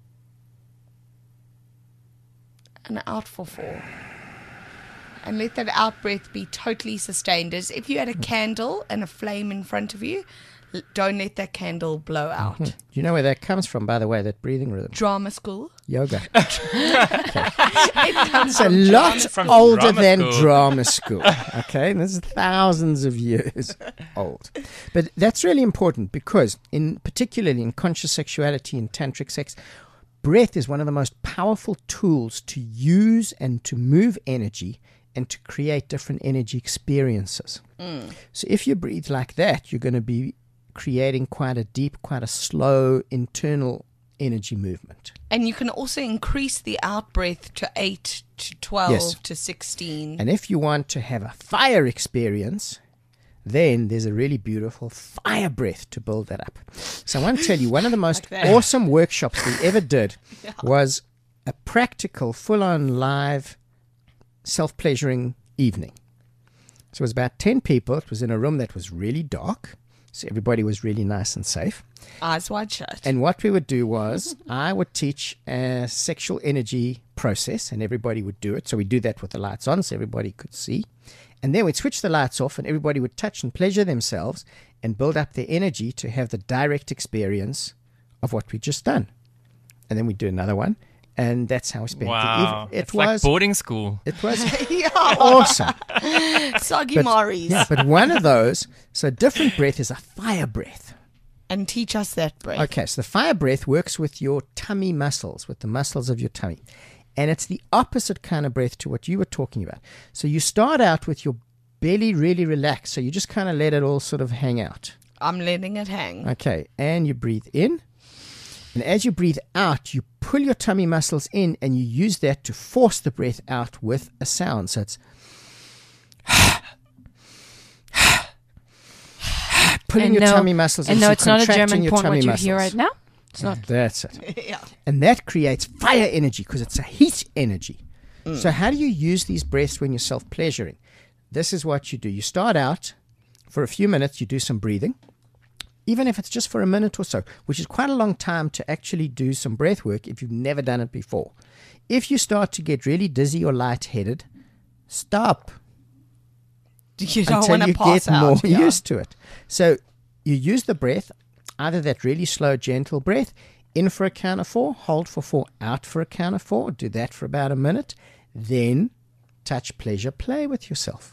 And out for four. And let that out breath be totally sustained. As if you had a candle and a flame in front of you, l- don't let that candle blow out. Do you know where that comes from, by the way, that breathing rhythm? Drama school. Yoga. It comes It's a from lot From older drama than school. drama school. Okay, this is thousands of years old. But that's really important because, in particularly in conscious sexuality and tantric sex, breath is one of the most powerful tools to use and to move energy and to create different energy experiences. So if you breathe like that, you're going to be creating quite a deep, quite a slow internal energy movement. And you can also increase the out breath to eight to twelve Yes. to sixteen. And if you want to have a fire experience, then there's a really beautiful fire breath to build that up. So I want to tell you, one of the most that. awesome workshops we ever did was a practical, full-on live self-pleasuring evening. So it was about ten people. It was in a room that was really dark, so everybody was really nice and safe. Eyes wide shut. And what we would do was I would teach a sexual energy process, and everybody would do it. So we do that with the lights on so everybody could see. And then we'd switch the lights off and everybody would touch and pleasure themselves and build up their energy to have the direct experience of what we'd just done. And then we'd do another one. And that's how we spent Wow. the evening. It it's was like boarding school. it was yeah, awesome. soggy But, Maris. yeah, but one of those, so different breath is a fire breath. And teach us that breath. Okay, so the fire breath works with your tummy muscles, with the muscles of your tummy. And it's the opposite kind of breath to what you were talking about. So you start out with your belly really relaxed. So you just kind of let it all sort of hang out. I'm letting it hang. Okay, and you breathe in. And as you breathe out, you pull your tummy muscles in and you use that to force the breath out with a sound. So it's pulling And your no- tummy muscles in. And no, so it's not a contracting German your porn tummy what you muscles. hear right now. It's not. That's it. Yeah. And that creates fire energy because it's a heat energy. So how do you use these breaths when you're self-pleasuring? This is what you do. You start out for a few minutes, you do some breathing, even if it's just for a minute or so, which is quite a long time to actually do some breath work if you've never done it before. If you start to get really dizzy or lightheaded, stop You don't until want to you pass get out. more yeah. used to it. So you use the breath, either that really slow, gentle breath, in for a count of four, hold for four, out for a count of four, do that for about a minute, then touch, pleasure, play with yourself.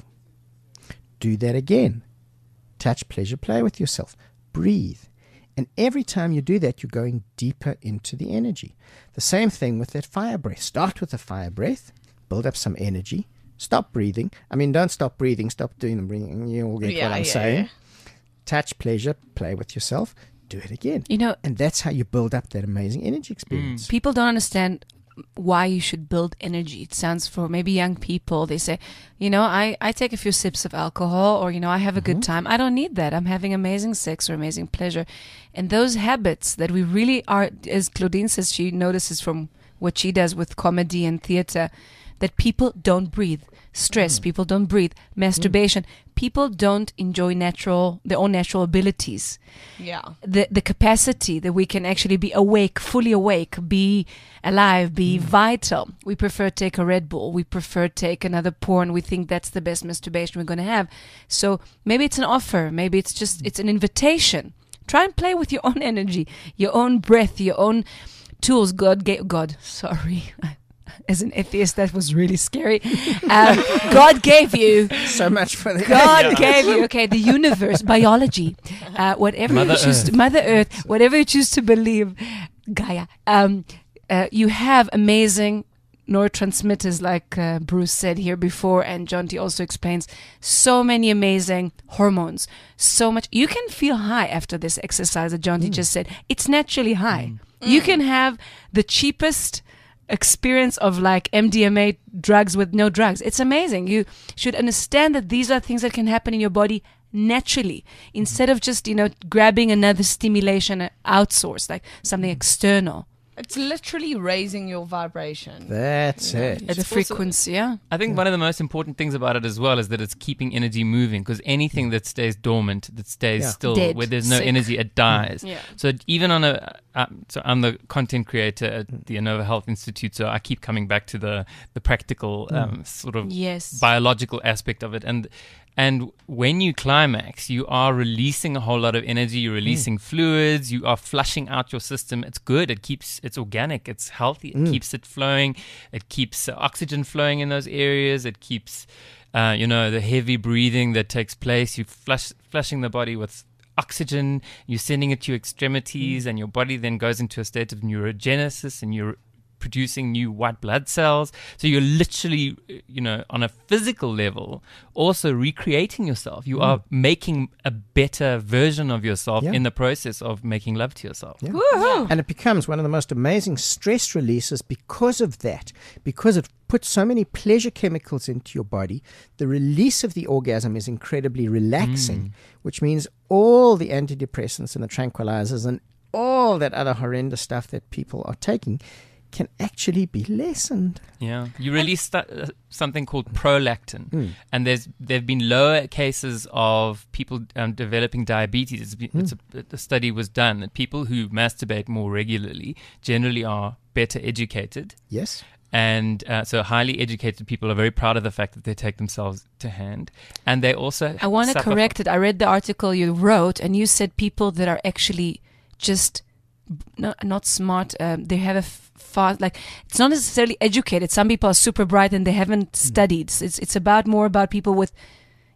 Do that again. Touch, pleasure, play with yourself. Breathe. And every time you do that, you're going deeper into the energy. The same thing with that fire breath. Start with the fire breath, build up some energy, stop breathing. I mean, don't stop breathing, stop doing the breathing. You all get Yeah, what I'm yeah, saying. yeah. Touch, pleasure, play with yourself, do it again. You know, And that's how you build up that amazing energy experience. people don't understand why you should build energy. It sounds for maybe young people, they say, you know, I, I take a few sips of alcohol, or, you know, I have a good time. I don't need that. I'm having amazing sex or amazing pleasure. And those habits that we really are, as Claudine says, she notices from what she does with comedy and theater, that people don't breathe. Stress, people don't breathe. Masturbation, people don't enjoy natural, their own natural abilities. Yeah. The the capacity that we can actually be awake, fully awake, be alive, be vital. We prefer take a Red Bull. We prefer take another porn. We think that's the best masturbation we're going to have. So maybe it's an offer. Maybe it's just, it's an invitation. Try and play with your own energy, your own breath, your own tools. God gave, God, sorry. As an atheist, that was really scary. Um, God gave you. So much for the God gave you, okay, the universe, biology, uh, whatever Mother you choose, Earth. to, Mother Earth, whatever you choose to believe, Gaia. Um, uh, you have amazing neurotransmitters, like uh, Bruce said here before, and John T also explains. So many amazing hormones. So much. You can feel high after this exercise that John T just said. It's naturally high. You can have the cheapest experience of like M D M A drugs with no drugs. It's amazing. You should understand that these are things that can happen in your body naturally, instead of just, you know, grabbing another stimulation uh, outsourced, like something external. It's literally raising your vibration. That's it. The frequency, yeah. I think one of the most important things about it as well is that it's keeping energy moving, because anything that stays dormant, that stays Yeah. still, Dead, where there's no sick. energy, it dies. Yeah. So even on a, uh, so I'm the content creator at the Inova Health Institute, so I keep coming back to the the practical um, sort of Yes. biological aspect of it. And and when you climax, you are releasing a whole lot of energy. You're releasing fluids. You are flushing out your system. It's good. It keeps, it's organic. It's healthy. It keeps it flowing. It keeps uh, oxygen flowing in those areas. It keeps, uh, you know, the heavy breathing that takes place. You flush, flushing the body with oxygen. You're sending it to your extremities, and your body then goes into a state of neurogenesis, and you're producing new white blood cells. So you're literally, you know, on a physical level, also recreating yourself. You are making a better version of yourself Yeah. in the process of making love to yourself. Yeah. And it becomes one of the most amazing stress releases because of that, because it puts so many pleasure chemicals into your body. The release of the orgasm is incredibly relaxing, which means all the antidepressants and the tranquilizers and all that other horrendous stuff that people are taking can actually be lessened. Yeah, you release stu- uh, something called prolactin, and there's there've been lower cases of people um, developing diabetes. It's, been, it's a, a study was done that people who masturbate more regularly generally are better educated, Yes? and uh, so highly educated people are very proud of the fact that they take themselves to hand, and they also. I want to suffer correct it. I read the article you wrote, and you said people that are actually just not, not smart. Um, they have a f- fast, like, it's not necessarily educated. Some people are super bright and they haven't studied. So it's it's about more about people with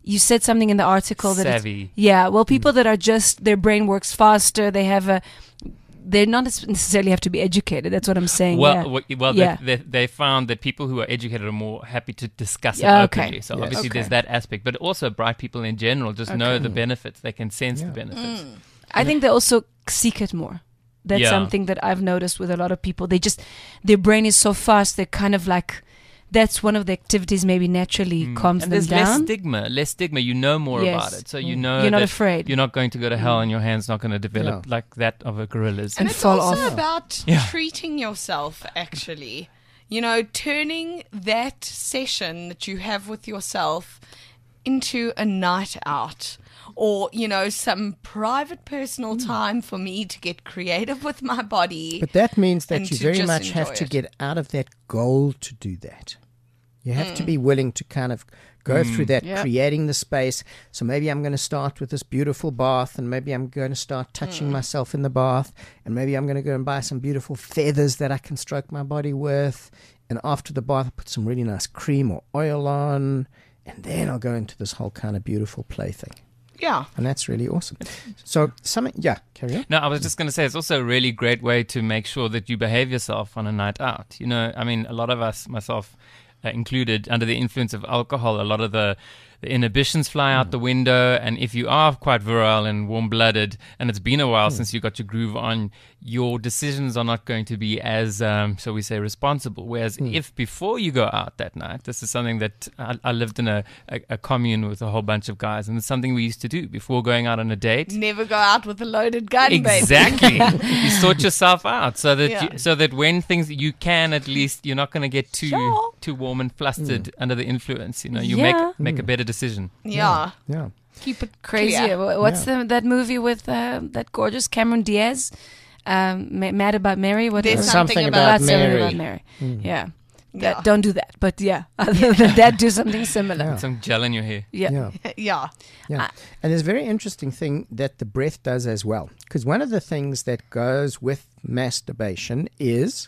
you said something in the article that it's- Savvy. yeah, well, people that are just their brain works faster. They have a. They're not necessarily have to be educated. That's what I'm saying. Well, yeah. w- well, Yeah. they, they, they found that people who are educated are more happy to discuss it Yeah, okay. openly. So Yes. obviously Okay. there's that aspect, but also bright people in general just know Okay. the benefits. They can sense Yeah. the benefits. I think they also seek it more. That's Yeah. something that I've noticed with a lot of people. They just their brain is so fast. They're kind of like that's one of the activities maybe naturally Mm. calms and them there's less down. stigma. Less stigma. You know more Yes. about it, so you Mm. know You're not that afraid. you're not going to go to hell, and your hand's not going to develop Yeah. like that of a gorilla's. And, And it's fall also off. about Yeah. treating yourself, actually. You know, turning that session that you have with yourself into a night out. Or, you know, some private personal time for me to get creative with my body. But that means that and you to very just much have enjoy to it. get out of that goal to do that. You have Mm. to be willing to kind of go through that, Yep. creating the space. So maybe I'm going to start with this beautiful bath, and maybe I'm going to start touching Mm. myself in the bath, and maybe I'm going to go and buy some beautiful feathers that I can stroke my body with. And after the bath, I put some really nice cream or oil on, and then I'll go into this whole kind of beautiful play thing. Yeah. And that's really awesome. So, something, yeah, carry on. No, I was just going to say it's also a really great way to make sure that you behave yourself on a night out. You know, I mean, a lot of us, myself uh, included, under the influence of alcohol, a lot of the, the inhibitions fly out the window. And if you are quite virile and warm-blooded, and it's been a while since you got your groove on, your decisions are not going to be as, um, shall we say, responsible. Whereas if before you go out that night, this is something that I, I lived in a, a, a commune with a whole bunch of guys, and it's something we used to do before going out on a date. Never go out with a loaded gun, baby. Exactly. You sort yourself out so that Yeah. you, so that when things you can at least you're not going to get too Sure. too warm and flustered under the influence. You know, you Yeah. make make a better decision. Yeah. Yeah. Keep it Crazy. clear. Wha- What's the that movie with uh, that gorgeous Cameron Diaz? Um, Ma- Mad About Mary. What There's was it? something Something about about Something Mary. about Mary. Yeah. That, Yeah. Don't do that. But yeah, other than that, do something similar. Yeah. Some gel in your hair. Yeah. Yeah. Yeah. Yeah. And there's a very interesting thing that the breath does as well. Because one of the things that goes with masturbation is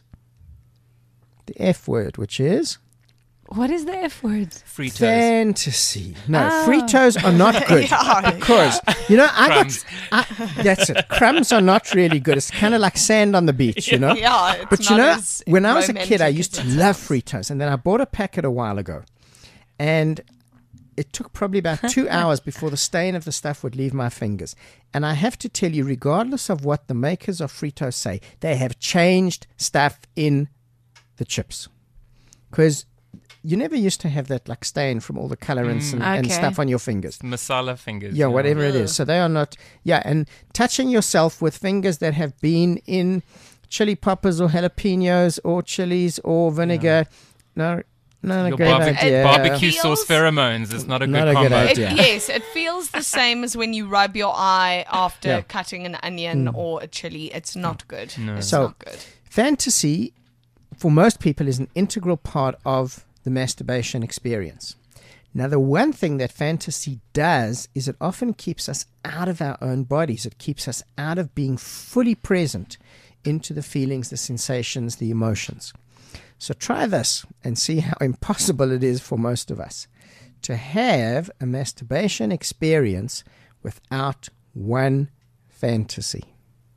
the F word, which is What is the F word? Fritos. fantasy. No, Ah. Fritos are not good. Yeah. Because, you know, I Crumbs. got. I, that's it. Crumbs are not really good. It's kind of like sand on the beach, you know? Yeah, it's But you not know, as when I was a kid, I romantic used as to it love sounds. Fritos. And then I bought a packet a while ago. And it took probably about two hours before the stain of the stuff would leave my fingers. And I have to tell you, regardless of what the makers of Fritos say, they have changed stuff in the chips. Because you never used to have that like stain from all the colorants and, and Okay. stuff on your fingers. Masala fingers. Yeah, you know. whatever it is. So they are not, yeah, and touching yourself with fingers that have been in chili poppers or jalapenos or chilies or vinegar, no, not a Your great barbe- idea. barbecue Feels- sauce pheromones is not a Not good a good combo. idea. It, Yeah. yes, it feels the same as when you rub your eye after Yeah. cutting an onion or a chili. It's not good. No. It's So- not good. Fantasy, for most people, is an integral part of the masturbation experience. Now, the one thing that fantasy does is it often keeps us out of our own bodies. It keeps us out of being fully present into the feelings, the sensations, the emotions. So try this and see how impossible it is for most of us to have a masturbation experience without one fantasy.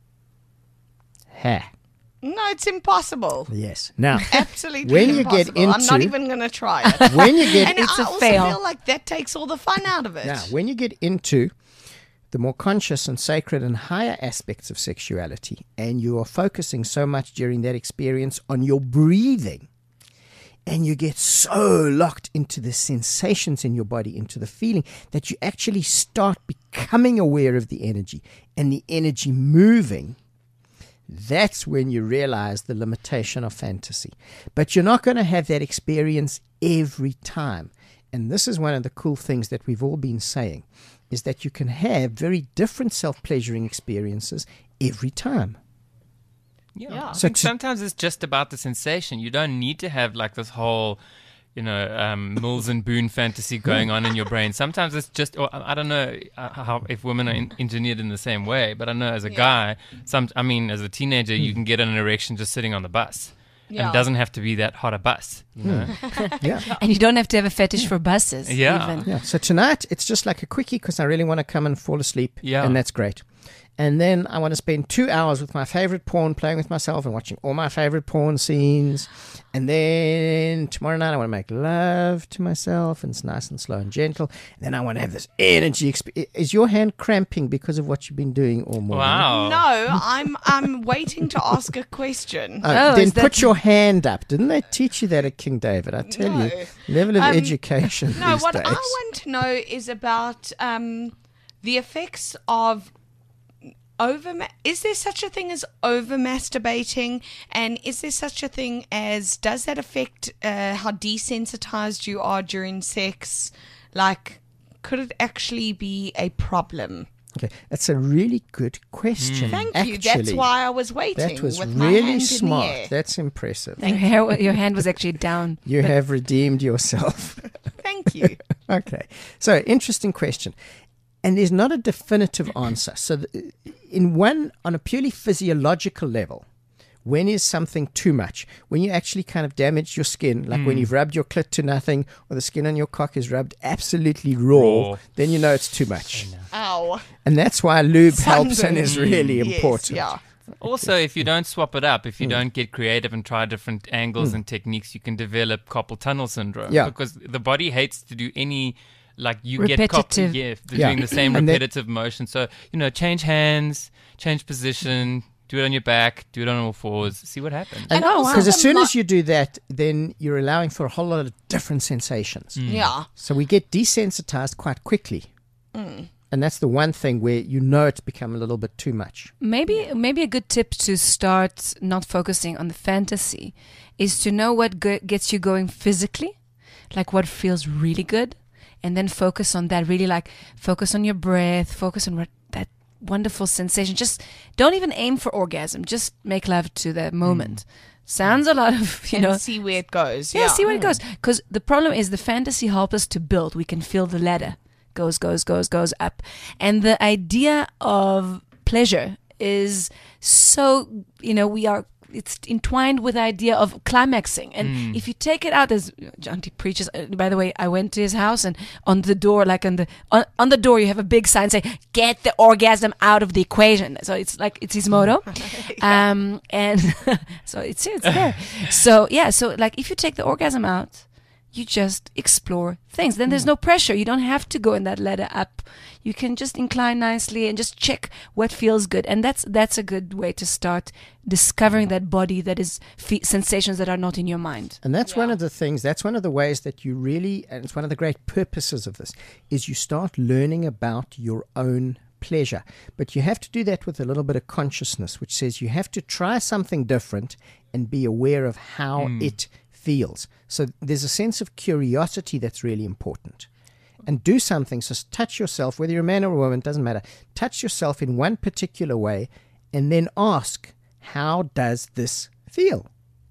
Ha. No, it's impossible. Yes. Now, Absolutely when you get impossible. I'm not into- even going to try it. when you get and It's I a also fail. feel like that takes all the fun out of it. now, when you get into the more conscious and sacred and higher aspects of sexuality, and you are focusing so much during that experience on your breathing, and you get so locked into the sensations in your body, into the feeling, that you actually start becoming aware of the energy and the energy moving, that's when you realize the limitation of fantasy. But you're not going to have that experience every time. And this is one of the cool things that we've all been saying, is that you can have very different self-pleasuring experiences every time. Yeah. Yeah. I So think to- sometimes it's just about the sensation. You don't need to have like this whole, you know, um, Mills and Boone fantasy going on in your brain. Sometimes it's just, or I I don't know uh, how if women are in, engineered in the same way, but I know as a guy, some, I mean, as a teenager, you can get an erection just sitting on the bus. Yeah. And it doesn't have to be that hot a bus. You know? Yeah. And you don't have to have a fetish for buses. Yeah. Even. Yeah. So tonight it's just like a quickie because I really want to come and fall asleep. Yeah. And that's great. And then I want to spend two hours with my favorite porn, playing with myself and watching all my favorite porn scenes. And then tomorrow night I want to make love to myself, and it's nice and slow and gentle. And then I want to have this energy. Exp- Is your hand cramping because of what you've been doing all morning? Wow. No, I'm I'm waiting to ask a question. Uh, Oh, then is that- put your hand up. Didn't they teach you that at King David? I tell No. you, level of Um, education No, these what days. I want to know is about um, the effects of over. Is there such a thing as over masturbating, and is there such a thing as does that affect uh, how desensitized you are during sex? Like, could it actually be a problem? Okay, that's a really good question. Thank actually. you. That's why I was waiting. That was with my really hand in the smart. air. That's impressive. Your, hair, your hand was actually down. You have redeemed yourself. Thank you. Okay. So, interesting question. And there's not a definitive answer. So, th- in one, on a purely physiological level, when is something too much? When you actually kind of damage your skin, like when you've rubbed your clit to nothing, or the skin on your cock is rubbed absolutely raw, Raw. then you know it's too much. Ow. And that's why lube helps and is really Yes, important. yeah. Also, if you don't swap it up, if you Mm. don't get creative and try different angles and techniques, you can develop carpal tunnel syndrome. Yeah. Because the body hates to do any, like you get carpal, Repetitive. yeah, they're Yeah. doing the same And then- repetitive motion. So, you know, change hands, change position, do it on your back, do it on all fours, see what happens. And And also because as the soon mo- as you do that, then you're allowing for a whole lot of different sensations. Yeah. So we get desensitized quite quickly. And that's the one thing where you know it's become a little bit too much. Maybe maybe a good tip to start not focusing on the fantasy is to know what go- gets you going physically, like what feels really good, and then focus on that. Really, like focus on your breath, focus on what, that wonderful sensation. Just don't even aim for orgasm. Just make love to the moment. Sounds a lot of you And know. see where it goes. Yeah, Yeah, see where it goes. Because the problem is the fantasy helps us to build. We can feel the ladder goes, goes, goes, goes up. And the idea of pleasure is so, you know, we are, it's entwined with the idea of climaxing. And if you take it out, as John T preaches, uh, by the way, I went to his house and on the door, like on the, on, on the door, you have a big sign saying, get the orgasm out of the equation. So it's like, it's his motto. Um, and so it's, it's there. So yeah, so like if you take the orgasm out, you just explore things. Then there's no pressure. You don't have to go in that ladder up. You can just incline nicely and just check what feels good. And that's that's a good way to start discovering that body that is fe- sensations that are not in your mind. And that's one of the things, that's one of the ways that you really, and it's one of the great purposes of this, is you start learning about your own pleasure. But you have to do that with a little bit of consciousness, which says you have to try something different and be aware of how it feels. So there's a sense of curiosity that's really important. And do something, so touch yourself, whether you're a man or a woman, doesn't matter. Touch yourself in one particular way and then ask, how does this feel?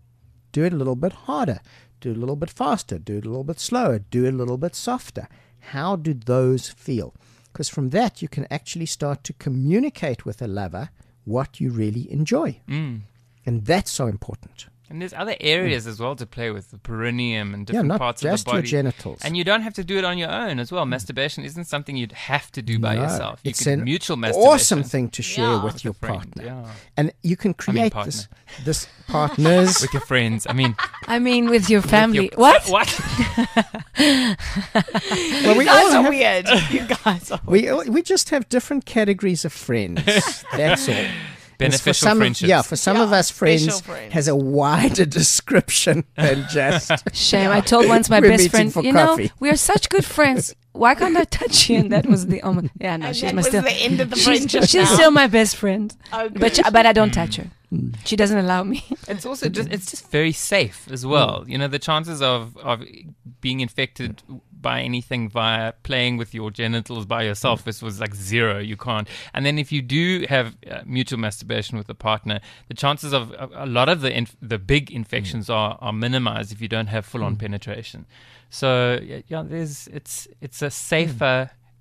Do it a little bit harder. Do it a little bit faster. Do it a little bit slower. Do it a little bit softer. How do those feel? Because from that, you can actually start to communicate with a lover what you really enjoy. Mm. And that's so important. And there's other areas as well to play with, the perineum and Yeah, different not parts of just the your body. genitals. And you don't have to do it on your own as well. Masturbation isn't something you'd have to do by No, yourself. You it's could an mutual masturbation. awesome thing to share Yeah. with With your a friend, partner. yeah. And you can I mean create this, partner. this partners. With your friends. I mean, I mean, with your with family. your- What? What? well, we You guys all are have, weird. You guys are we we just have different categories of friends. That's all. Beneficial for some friendships. Of, yeah, for some of Yeah, us, friends, special friends. has a wider description than just. Shame. I told once my We're best meeting friend, for you coffee." know, we are such good friends. Why can't I touch you? And that was the um, yeah, no, And she's that my was still. the end of the she's friendship she's now. still my best friend, Oh, but good. but I don't touch her. She doesn't allow me. It's also just it's just very safe as well. You know, the chances of of being infected by anything via playing with your genitals by yourself this was like zero. You can't. And then if you do have uh, mutual masturbation with a partner, the chances of a, a lot of the inf- the big infections are are minimized if you don't have full on penetration. So yeah, yeah, there's it's it's a safer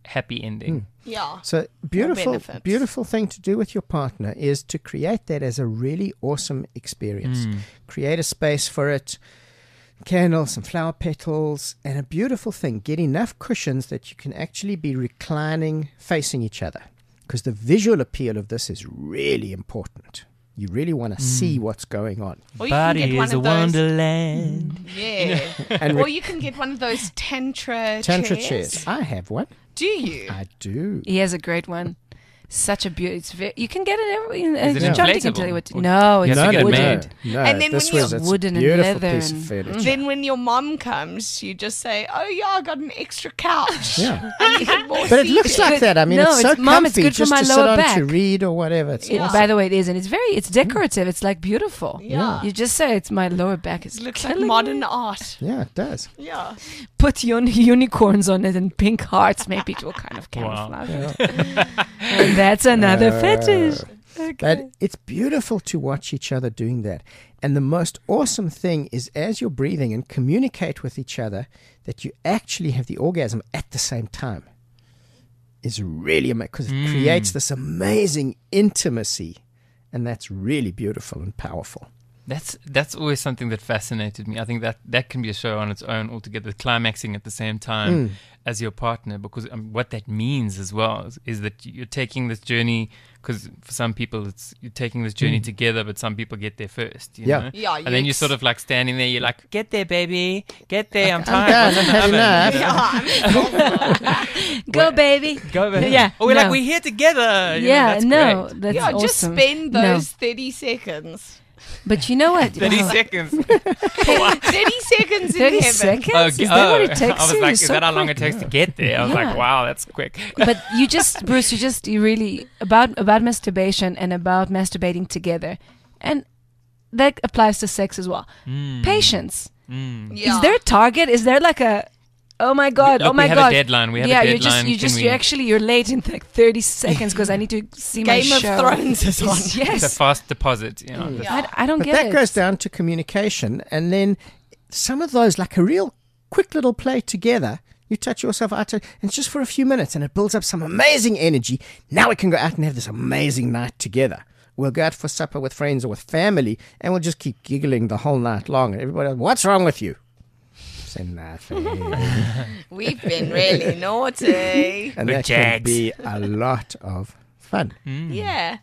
happy ending. Yeah. So beautiful, benefits. beautiful thing to do with your partner is to create that as a really awesome experience. Mm. Create a space for it, candles, some flower petals, and a beautiful thing. Get enough cushions that you can actually be reclining, facing each other. Because the visual appeal of this is really important. You really want to see what's going on. Or you can get Body one is a of those. wonderland. Yeah. And Or re- you can get one of those tantra, Tantra chairs. chairs. I have one. Do you? I do. He has a great one. Such a beauty. It's very, you can get it every. Is it uh, Jonty can inflatable? tell you what. To, Or- no, You it's have to get it wooden. made. No, And then this when was you're- it's Wooden a and beautiful leather piece of and- furniture. Then when your mom comes, you just say, "Oh yeah, I got an extra couch." Yeah. And you get more But it looks seated. like that. I mean, No, it's so it's- Mom, it's comfy good for just my to sit lower on back. to read or whatever. It's Yeah. awesome. By the way, it is, and it's very, it's decorative. It's like beautiful. Yeah. You just say it's my lower back is It looks like killing modern me. art. Yeah, it does. Yeah. Put uni- unicorns on it and pink hearts. Maybe it will kind of Wow. camouflage it. And that's another Uh, fetish. Okay. But it's beautiful to watch each other doing that. And the most awesome thing is as you're breathing and communicate with each other, that you actually have the orgasm at the same time. Is really amazing because it creates this amazing intimacy. And that's really beautiful and powerful. That's that's always something that fascinated me. I think that that can be a show on its own altogether, climaxing at the same time as your partner, because um, what that means as well is, is that you're taking this journey. Because for some people, it's you're taking this journey together, but some people get there first. You Yeah. know? Yeah, and then you you're sort of like standing there. You're like, "Get there, baby, get there. I'm I'm tired. done. What's in I've the had oven?" enough. You know? Go, baby. Go, baby. Yeah, Or we're no. like, we're here together. You know, Yeah, that's no, great. that's yeah, awesome. just spend No. those thirty seconds. But you know what? thirty Wow. seconds. thirty seconds in thirty heaven. seconds? Oh, Is g- that what oh. it takes? I was you? like, You're is so that how long quick. it takes to get there? I was Yeah. like, wow, that's quick. But you just, Bruce, you just, you really, about about masturbation and about masturbating together. And that applies to sex as well. Mm. Patience. Mm. Yeah. Is there a target? Is there like a, oh my God, Look, oh my we have God. a deadline. We have yeah, a you're just, deadline. you Can just, we- you're actually, you're late in like thirty seconds because I need to see my Game of show. Thrones is on. It's a Yes. fast deposit. You know, that's- Yeah. I, I don't But get that it. goes down to communication. And then some of those, like a real quick little play together, you touch yourself out, to, and it's just for a few minutes, and it builds up some amazing energy. Now we can go out and have this amazing night together. We'll go out for supper with friends or with family, and we'll just keep giggling the whole night long. And everybody else, what's wrong with you? Say nothing. We've been really naughty. And We're that can jags. be a lot of fun. Yeah.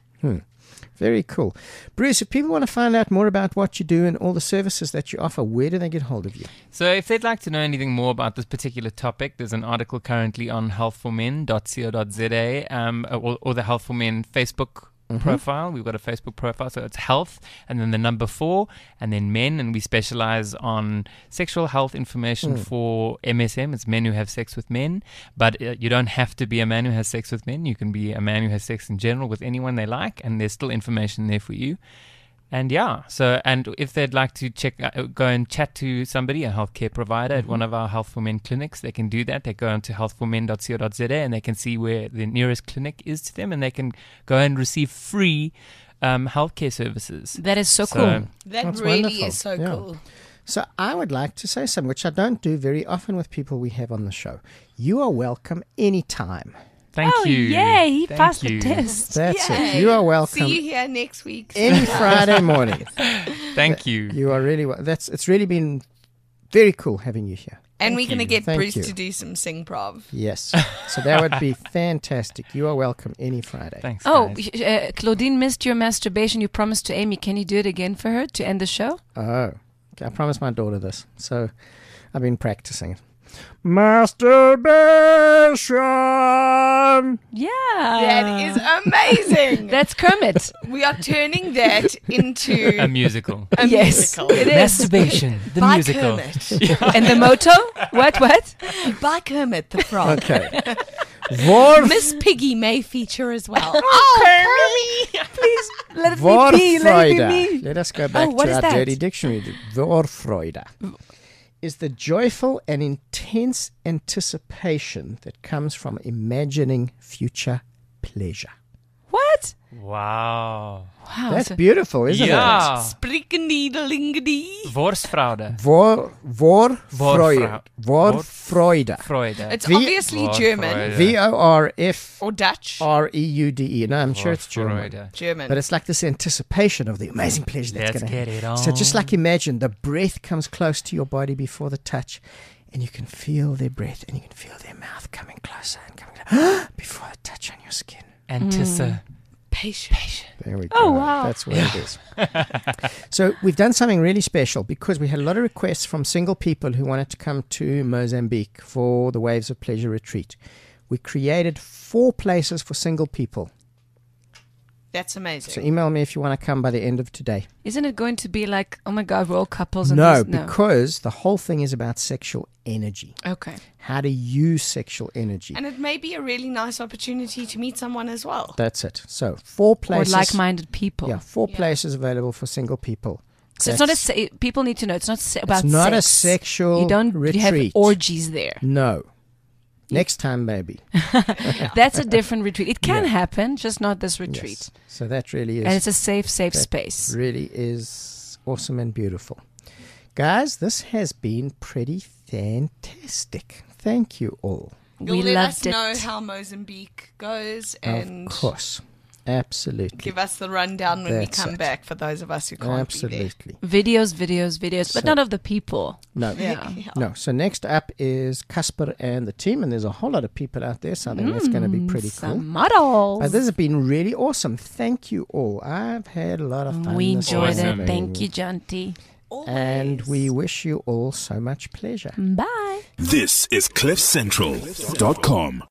Very cool. Bruce, if people want to find out more about what you do and all the services that you offer, where do they get hold of you? So if they'd like to know anything more about this particular topic, there's an article currently on health for men dot co dot za um, or, or the Health for Men Facebook profile. We've got a Facebook profile, so it's health and then the number four and then men, and we specialize on sexual health information for M S M. It's men who have sex with men, but uh, you don't have to be a man who has sex with men. You can be a man who has sex in general with anyone they like, and there's still information there for you. And yeah, so, and if they'd like to check, uh, go and chat to somebody, a healthcare provider at one of our Health for Men clinics, they can do that. They go onto health for men dot co dot za and they can see where the nearest clinic is to them, and they can go and receive free um, healthcare services. That is so, So- cool. That That's really wonderful. is so Yeah. cool. So I would like to say something, which I don't do very often with people we have on the show. You are welcome anytime. Thank oh, you. yay, he Thank passed you. the test. That's Yay. it. You are welcome See you here next week. any Friday morning. Thank you. You are really wel- that's it's really been very cool having you here. And Thank we're going to you. get Thank Bruce you. to do some sing prov. Yes. So that would be fantastic. You are welcome any Friday. Thanks, Oh, guys. uh, Claudine missed your masturbation. You promised to Amy. Can you do it again for her to end the show? Oh. Okay, I promised my daughter this. So I've been practicing it. Masturbation. Yeah. That is amazing. That's Kermit. We are turning that into A musical. a Yes, musical. it is. Masturbation, the By musical. Kermit. And the motto? What, what? By Kermit the Frog. Okay. Vorf, Miss Piggy may feature as well. Oh, Please, let it be me. Let it be Vorfreude. me. Let us go back Oh, what to is our that? dirty dictionary. Vorfreude is the joyful and intense anticipation that comes from imagining future pleasure. What? Wow. Wow. That's so- beautiful, isn't Ja. Spriekenniedelingedie. Worsfraude. it? Vor, vor, Freude. Vor- Vor, Freude. Freude. It's Wie- obviously German Vorfreude. V O R F or Dutch. R E U D E. No, I'm sure it's German. Vorfreude. German. But it's like this anticipation of the amazing pleasure that's Let's going to get happen. it on. So just like imagine the breath comes close to your body before the touch, and you can feel their breath, and you can feel their mouth coming closer and coming closer before the touch on your skin. Anticipation. Patient. There we go. Oh, wow. That's what it is. So we've done something really special because we had a lot of requests from single people who wanted to come to Mozambique for the Waves of Pleasure retreat. We created four places for single people. That's amazing. So email me if you want to come by the end of today. Isn't it going to be like, oh my God, we're all couples? And No, this- no. because the whole thing is about sexual energy. Okay. How to use sexual energy. And it may be a really nice opportunity to meet someone as well. That's it. So four Or places. like-minded people. Yeah, four Yeah. places available for single people. So it's not a. That's- Se- people need to know it's not se- about. It's not a sex. sexual You don't you have retreat. orgies there. No. Next time, maybe. That's a different retreat. It can Yeah. happen, just not this retreat. Yes. So that really is And it's a safe, safe that space. really is awesome and beautiful. Guys, this has been pretty fantastic. Thank you all. You'll We let loved us it. know how Mozambique goes and Of course. Absolutely. give us the rundown when That's we come it. back for those of us who can't be Absolutely. Videos, videos, videos, but So- not of the people. No. there. Yeah. Yeah. No. So next up is Casper and the team, and there's a whole lot of people out there, so I think that's going to be pretty cool. Some models. But this has been really awesome. Thank you all. I've had a lot of fun. we this enjoyed Awesome. it. Thank you, Janti. And we wish you all so much pleasure. Bye. This is cliff central dot com.